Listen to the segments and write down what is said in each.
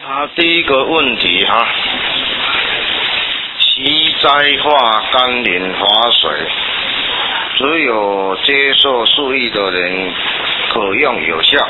第一个问题哈，习斋化甘霖滑水，只有接受授意的人可用有效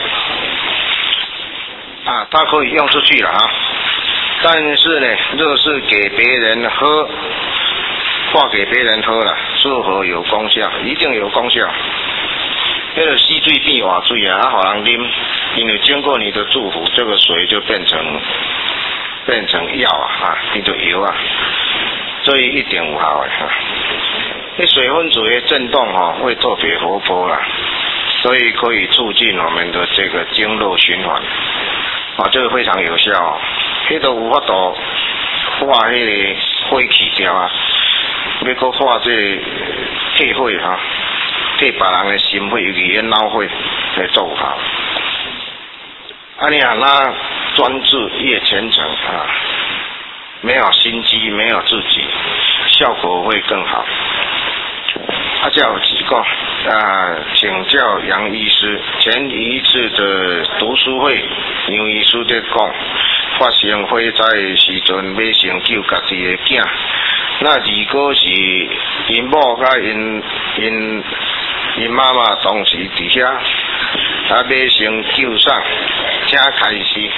它可以用出去了但是呢，若是给别人喝，化给别人喝了，是否有功效？一定有功效。那个细水变活水给人啉，因为经过你的祝福，这个水就变成药变成油所以一定有效的那水分子的震动会特别活泼所以可以促进我们的这个经络循环这个非常有效那个有法度化那个火气掉要搁化这个退火替别人的心火，尤其是脑火来做好。你那专注越虔诚没有心机，没有自己，效果会更好。再有几个请教杨医师，前一次的读书会，杨医师在讲，发生火灾时阵要先救家己的囝，那如果是因某甲因妈妈当时伫遐要先救上，才开始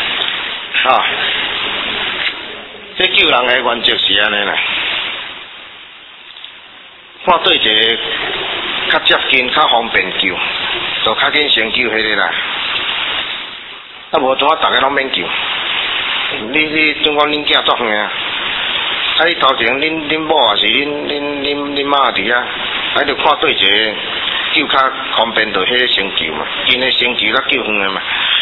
这救人的原则是安尼啦，看对一个较接近、较方便救，就较紧先救迄个啦。无怎大家拢免救？你总讲恁囝作远你头前恁某也是恁妈伫遐，就看对一个救较方便，就迄个先救嘛，因为先救较救远的嘛，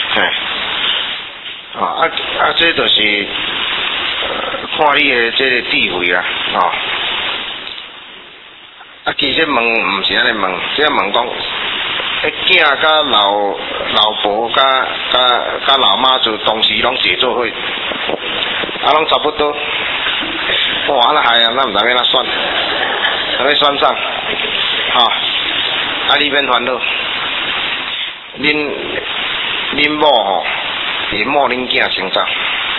这就是看你的这个智慧其实问唔是安尼问，只问讲，囝甲老婆甲老妈就同时拢坐做伙，拢差不多。安那害咱唔知要哪选，要选上，你免烦恼，恁某会摸恁囝先走，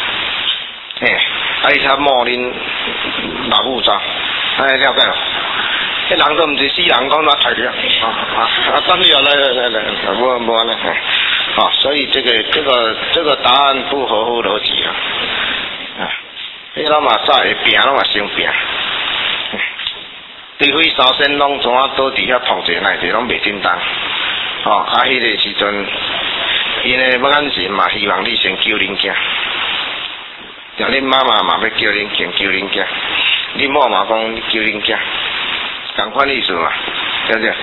你才摸恁老母走，了解咯？迄人都毋是死人，讲哪太了等你来，无安尼所以这个答案不合乎逻辑迄老嘛早会拼，拢嘛先拼，除非三仙拢怎倒伫遐碰者那者拢袂叮当迄个时阵，因为要眼神嘛，希望你先救恁囝，像恁妈妈嘛要救恁先救恁囝，恁某嘛讲救恁囝。同款意思嘛，对不对？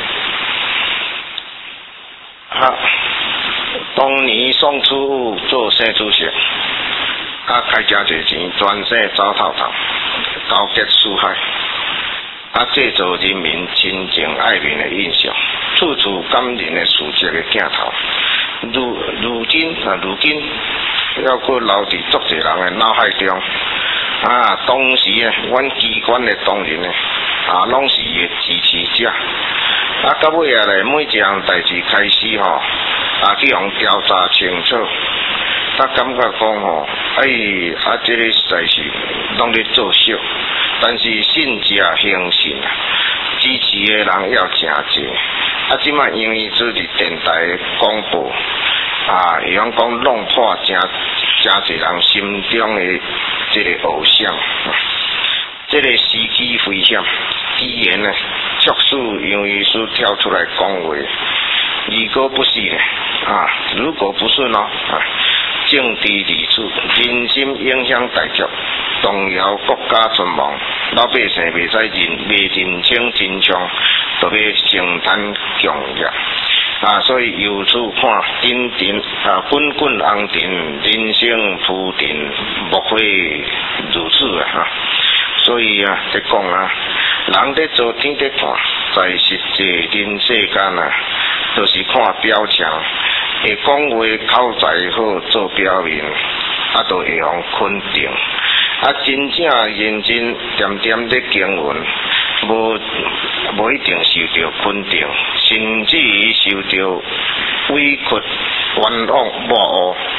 当年送出物做生主席，开真侪钱，全省走透透，高洁四海，制造人民亲情爱民的印象，处处感人的事迹的镜头。如今要搁留伫足侪人的脑海中。当时阮机关的同仁拢是伊的支持者。到尾咧，每一项代志开始去互调查清楚。感觉讲这个实在是拢咧作秀，但是信者恒信支持的人要诚济。即摆因为做伫电台广播伊讲弄破诚济人心中的这个偶像，这个时机危险，既然呢，促使杨医师跳出来讲话，如果不是呢如果不是呢政治离处，人心影响大局，动摇国家存亡，老百姓袂使认清真相，就要承担强业。所以由此看，滚滚红尘，人生浮沉，莫非如此所以在讲人在做天在看，在实际人世间都是看表象，会讲话口才好，做表面，都会互肯定。真正认真点点在经营，无一定受到肯定，甚至于受到委屈、冤枉、抹黑。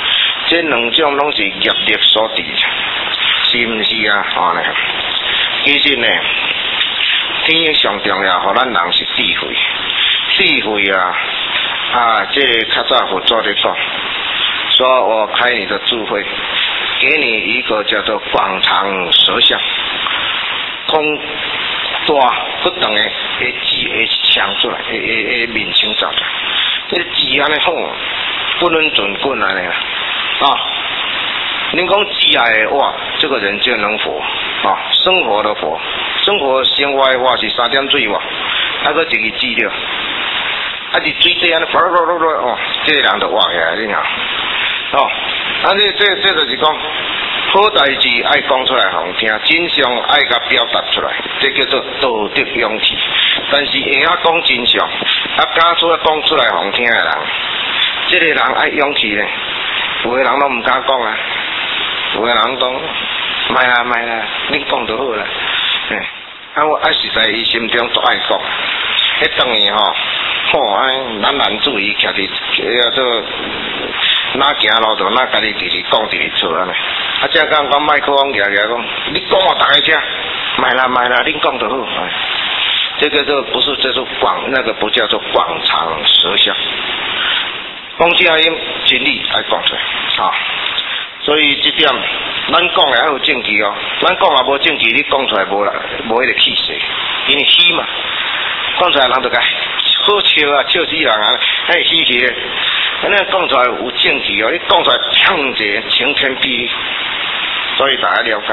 这两种拢是业力所致，是毋是啊？呢，其实呢，天上重要，互咱人是智慧，智慧啊，这较早佛祖在讲，说我开你的智慧，给你一个叫做广长舌相，空大不等的字会唱出来，会面清走出来，这字安尼好，不能准棍安尼啊！您讲字爱哇，这个人就能活啊，生活的活，生活生活的话是3点水哇，还个一个字了，是水底安尼哦，这个人就活起来，你看哦，这就是讲。好代志爱讲出来互人听，真相爱甲表达出来，这叫做道德勇气。但是会晓讲真相，敢出来讲出来互人听的人，这个人爱勇气呢。有的人都唔敢讲啊，有的人讲，卖啦，你讲就好啦。我实在伊心中都爱讲，迄当伊咱注意徛伫叫做哪行路就哪家己直直讲直直做安尼。这讲麦克风举讲，你讲我大家听，卖啦，你讲就好。这个就不是这是那个不叫做广长舌相，讲正音真理爱讲出来啊。所以这点咱讲的还有证据哦，咱讲也无证据，你讲出来无迄个气势，因为虚嘛，讲出来人就讲好笑啊，笑死人啊，还稀奇的。安尼讲出来有证据哦，你讲出来砰者晴天霹雳，所以大家了解。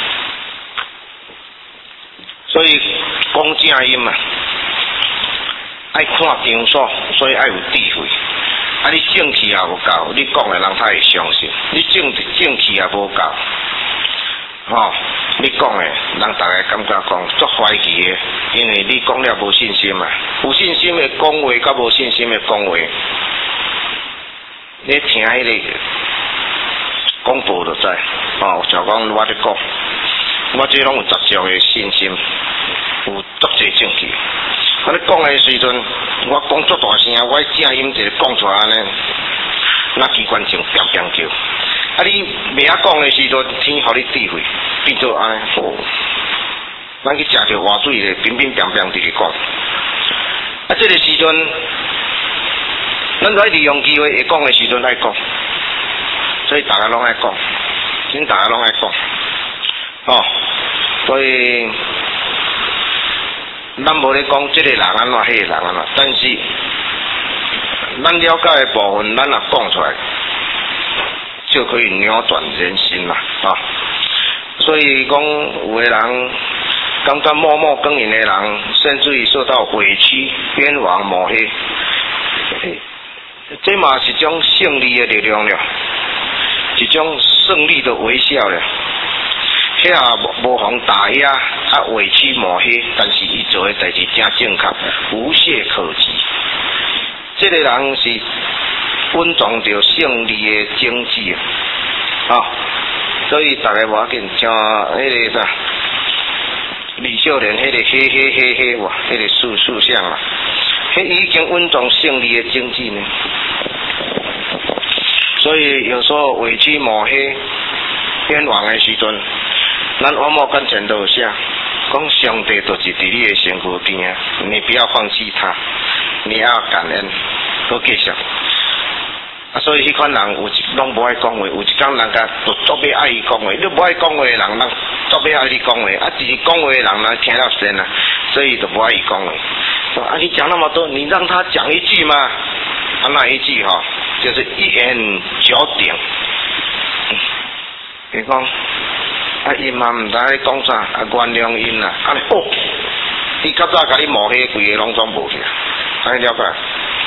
所以讲正音嘛，爱看场所，所以爱有智慧。你正气也无够，你讲的人他会相信；你正气也无够，你讲的人大家感觉讲足怀疑的，因为你讲了无信心嘛。有信心的讲话，甲无信心的讲话，你听迄个广播就知。就讲我咧讲，我这拢有十足的信心，有足侪证据。你讲的时阵，我讲足大声，我正音一讲出来安尼，那机关枪乒乒叫。你袂晓讲的时阵，天互你智慧，变做安尼咱去食着活水咧，乒乒乒乒直直讲。这个时阵，咱在利用机会会讲的时阵爱讲，所以大家拢爱讲，真大家拢爱讲，所以。咱无咧讲这个人安怎，迄个人安怎，但是咱了解的部分，咱若讲出来，就可以扭转人心啦，所以讲有的人感觉默默耕耘的人，甚至于受到委屈、冤枉、抹黑，这嘛是一种胜利的力量了，一种胜利的微笑了。遐无妨打压委屈抹黑，但是伊做的代志正正确，无懈可击。这个人是稳重着胜利的经济所以大家无要紧，像迄个啥李秀莲迄个嘿哇，迄个塑像啊，迄已经稳重胜利的经济呢。所以有时候委屈抹黑、冤枉的时阵。咱往某跟前都有写，讲上帝就是伫你的身躯边啊，你不要放弃他，你要感恩，好继续。所以迄款人有拢无爱讲话，有一天人家就作要爱伊讲话，你无爱讲话的人，人作要爱你讲话，只是讲话的人呢听了神啊，所以就不爱伊讲话。说你讲那么多，你让他讲一句嘛，那一句就是一言九鼎。你讲。伊嘛毋知你讲啥，原谅因啦，安尼伊较早甲你抹黑，规个拢总无去，安尼了解。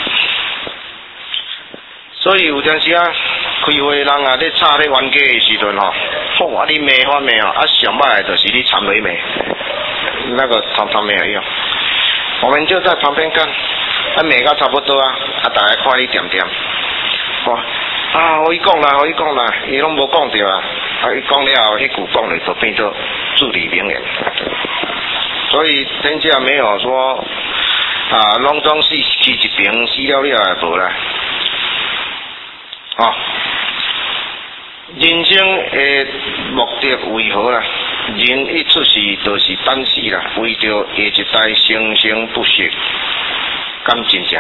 所以有阵时开会人咧吵咧冤家的时阵你骂翻骂上歹的就是你谄媚骂，那个他没有用。我们就在旁边看，骂到差不多大家看你点点，我伊讲啦，伊拢无讲着伊讲了后，迄句讲咧就变做至理名言。所以天下没有说拢总是去一边死了也无啦。 人生的目的为何啦？人一出世就是等死啦，为着下一代生生不息，敢真正？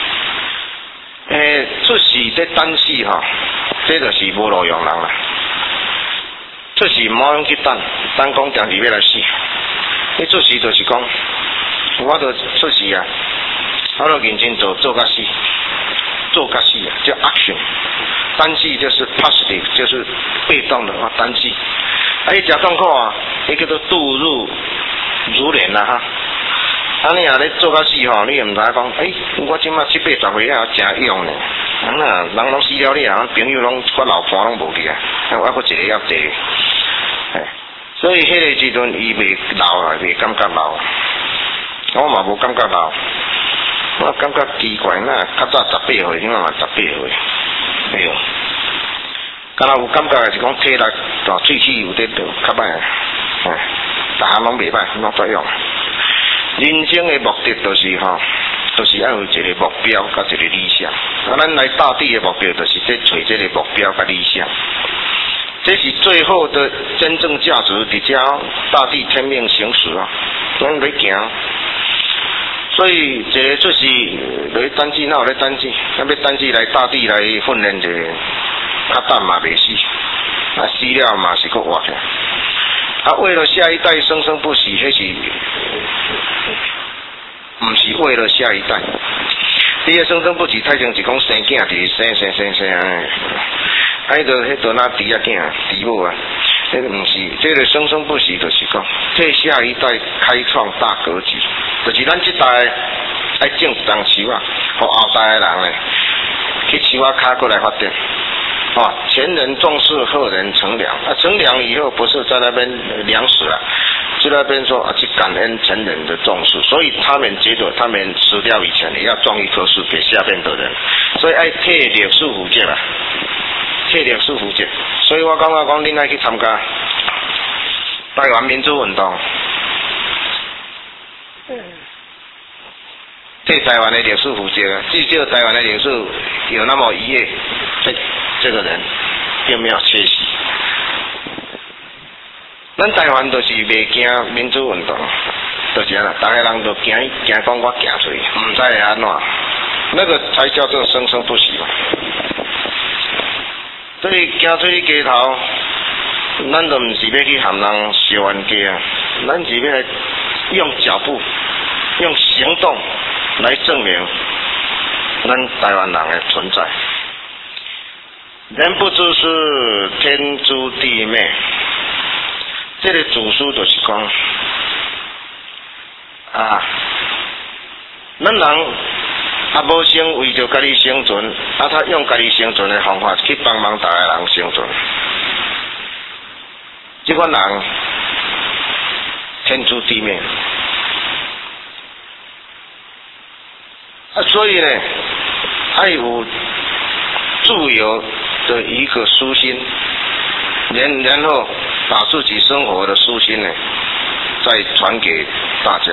出世在等死吼，这就是无路用人啦。出世唔好用去等讲定时要来死。你出世就是讲，我就出世啊，我就认真做到死，做到死啊，叫 action。等死就是 positive， 就是被动的啊，等死。伊食痛苦啊，伊叫做度日如年啦哈。你若咧做到死吼，你又唔知讲，我即马7、80岁还真勇呢。人拢死了，你啊，朋友拢我老婆拢无去啊，我搁一个要坐。所以迄个时阵伊袂老啊，袂感觉老。我嘛无感觉老，我感觉奇怪，那较早18岁，现在嘛18岁，哎呦。敢若有感觉的是讲体力水气有得到较歹，大项拢袂歹，拢作用。人生的目的就是就是要有一个目标甲一个理想。咱来大地的目标就是在找这个目标甲理想，这是最后的真正价值。伫遮大地天命行使啊，咱来行。所以一个就是来等死，哪有咧等死？咱要等死来大地来训练一个。较等嘛袂死，死了嘛是搁活起来。为了下一代生生不息，迄是唔是为了下一代？你个生生不息，太像是讲生囝，就是生安尼。迄个那弟仔囝、弟母啊，迄个唔是，这个生生不息，就是讲替下一代开创大格局，就是咱这代爱种一丛树啊，互后代的人咧去树啊卡过来发展。前人种树，后人乘凉。乘凉以后不是在那边凉死了，在那边说去感恩前人的种树，所以他们觉得他们死掉以前也要种一棵树给下边的人，所以爱替历史负责啦，替历史负责。所以我感觉讲，恁爱去参加台湾民主运动，替台湾的历史负责。至少台湾的历史有那么一页，这个人并没有缺席。咱台湾就是袂惊民主运动，就是安啦，大家人都惊讲我行出去，唔知会安怎，那个才叫做生生不息嘛。所以行出去街头，咱都唔是要去喊人烧冤家啊，咱是要来用脚步、用行动来证明咱台湾人的存在。人不知是天诛地灭，这个祖书就是讲咱人无生为着家己生存，他用家己生存的方法去帮忙大家人生存。这款人天诛地灭，所以呢，爱有自由的一个舒心，然后把自己生活的舒心呢，再传给大家。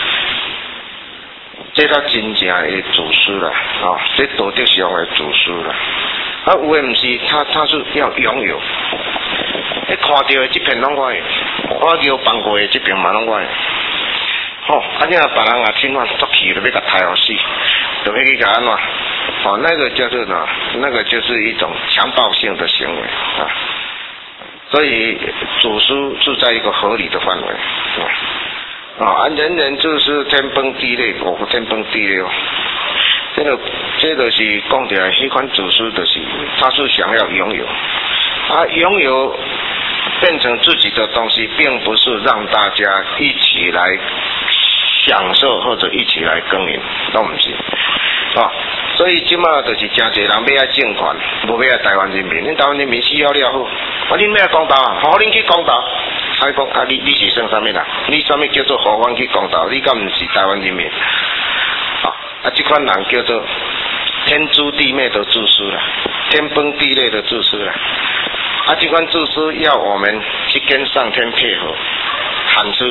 这他真正的祖师啦，这道德上的祖师啦。有的不是，他是要拥有。看到的这片拢我的，我叫放过的这片嘛拢我的。这样别人啊听话作气，就要甲抬好死，就要去甲安怎？那个叫做呢，那个就是一种强暴性的行为啊。所以祖师是在一个合理的范围人人就是天崩地裂，天崩地裂这就是讲起来，迄款祖师就是他是想要拥有，拥有变成自己的东西，并不是让大家一起来享受或者一起来耕耘，都不是所以即马就是真侪人要爱政权，无要爱台湾人民。恁台湾人民需要了好，恁要公道啊，好恁去公道。讲你是算啥物啦？你啥物叫做互阮去公道？你敢毋是台湾人民？这款人叫做天诛地灭的自私啦，天崩地裂的自私啦。这款自私要我们去跟上天配合，喊出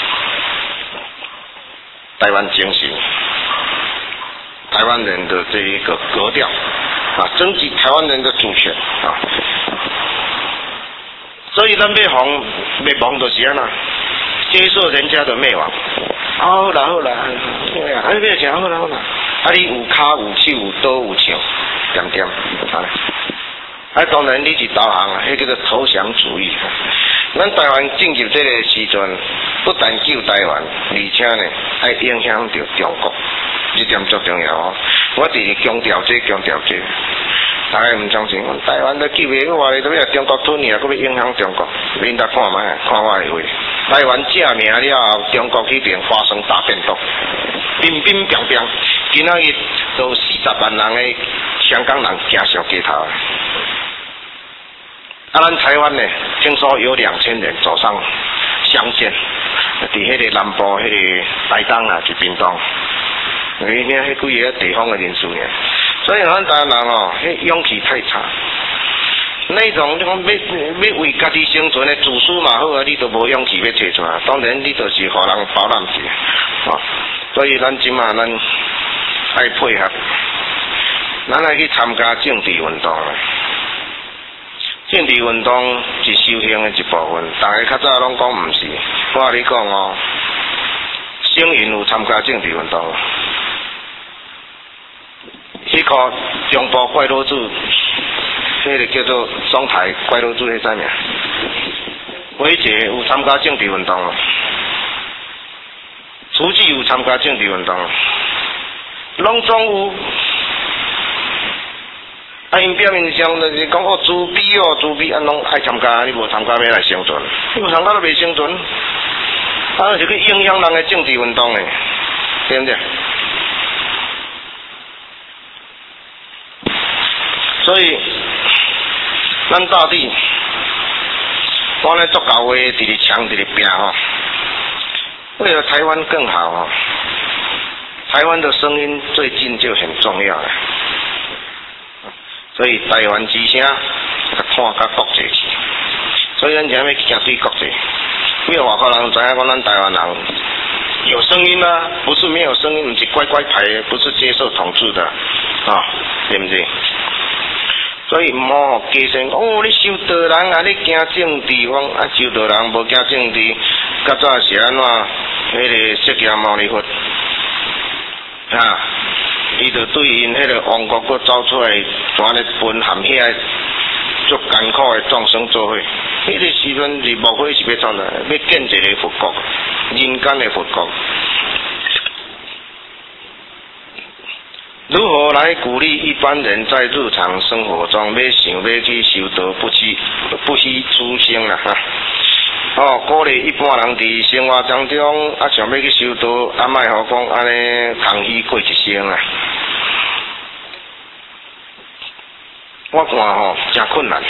台湾精神。台湾人的这一个格调争取台湾人的主权所以咱要亡就是安那，接受人家的灭亡。好啦，对啊，你要听好啦。啊，你有骹有手有刀有枪，点啊，当然你是投降啊，迄叫做投降主义。咱台湾进入这个时阵，不但救台湾，而且呢，还影响到中国，这点最重要哦。我就是强调这，大家唔相信，台湾都救袂我哋都要中国吞去，还要影响中国。恁来看卖，看我的话，台湾正名了后，中国那边发生大变动，乒乒乓乓，今仔日都40万人的香港人行上街头。啊，咱台湾呢，听说有2000人走上乡线，伫迄个南部迄个台东啊，去屏东，你听迄几个地方的人数呢？所以咱台湾人哦，迄勇气太差。那种你讲要为家己生存的自私嘛好啊，你都无勇气要提出来，当然你就是互人包揽去啊。所以咱今嘛咱爱配合，咱爱去参加政治运动。政治运动是修行的一部分，大家较早拢讲毋是。我甲你讲哦，省营有参加政治运动，迄颗中部怪佬子，迄个叫做双台怪佬子，迄啥名？伟杰有参加政治运动，书记有参加政治运动，拢总有。啊，因表面上就是讲哦，自卑，啊，拢爱参加，你无参加要来生存，你无参加都袂生存，啊，就去影响人的政治运动诶，对不对？所以，咱到底，我咧做搞话，直直抢，直直拼吼，为了台湾更好吼，台湾的声音最近就很重要了。所以台湾之声，甲看甲国际去，所以咱现在要行对国际。没有外国人知影讲咱台湾人有声音啊，不是没有声音，不是乖乖牌，不是接受统治的啊，对不对？所以莫加上哦，你修道人啊，你惊政治，我啊修道人无惊政治，较早是安怎？迄个释迦牟尼佛啊。伊就对因迄个王国，佮走出来，全咧分含遐足艰苦的众生做伙。迄个时阵是无非是要创啥？要建一个佛国，人间的佛国。如何来鼓励一般人在日常生活中要想要去修道，不虚初心啦哈？哦，鼓励一般人伫生活当中啊，想要去修道，啊，莫好讲安尼空虚过一生啊。我看吼真困难，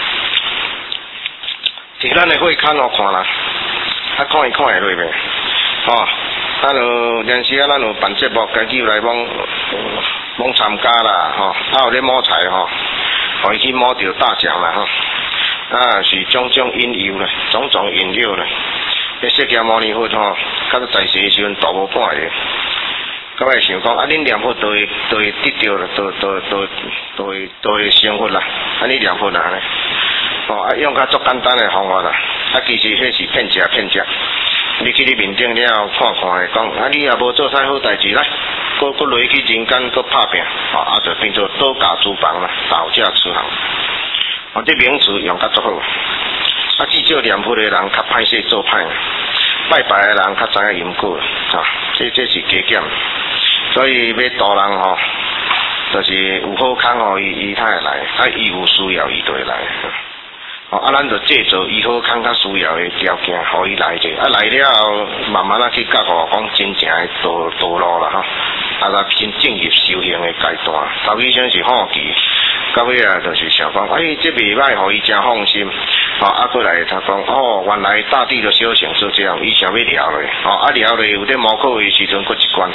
伫咱的会刊哦看啦，啊看会落袂，吼，咱就连时啊，咱有办节目，家己来帮参加啦，吼，啊有咧摸彩吼，互伊去摸着大奖啦，吼。啊，是种种引诱啦，种种引诱啦。迄释迦牟尼佛吼，较在世的时阵大无半个，各位想讲啊，恁念佛都会得到啦，都会成佛啦，安尼念佛啦呢？哦，啊用较足简单的方法啦，啊其实迄是骗食。你去你面顶了看看的，讲啊你也无做啥好代志来，搁落去人间搁拍拼，哦啊就变做倒驾厨房啦，倒驾慈航。哦，这名词用较足好，啊，至少念佛的人较歹势做歹，拜拜的人较知影因果，啊，这是加减，所以要度人吼，就是有好康吼，伊才会来，啊，伊有需要伊就会来，哦，啊，咱就制造伊好康较需要的条件，互伊来者，啊来了后，慢慢啊去教互讲真正的道路啦，吼，啊，来先进入修行的阶段，头以前是好奇。到尾啊，就是想讲，这袂歹，互伊真放心。啊，过来他讲，原来大地的修行是这样，伊想要了嘞。啊了嘞，有咧模考的时阵，搁一关。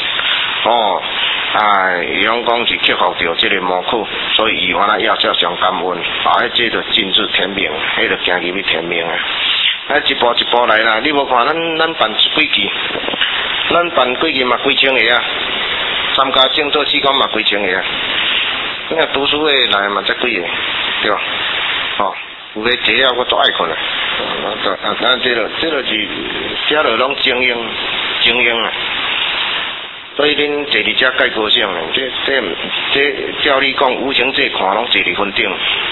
伊拢讲是克服掉这个模考，所以伊原来要上感恩。这就进入天命，迄就行入去天命啊。一步一步来啦，你无看咱办几期，咱办几期嘛几千个啊，参加证做试讲嘛几千个啊。读书的来嘛，才几个，对吧？有咧坐啊，我足爱困啊。 这就是遮落拢精英啊。所以恁坐伫遮介高兴，这照你讲，有情这看拢坐伫云顶，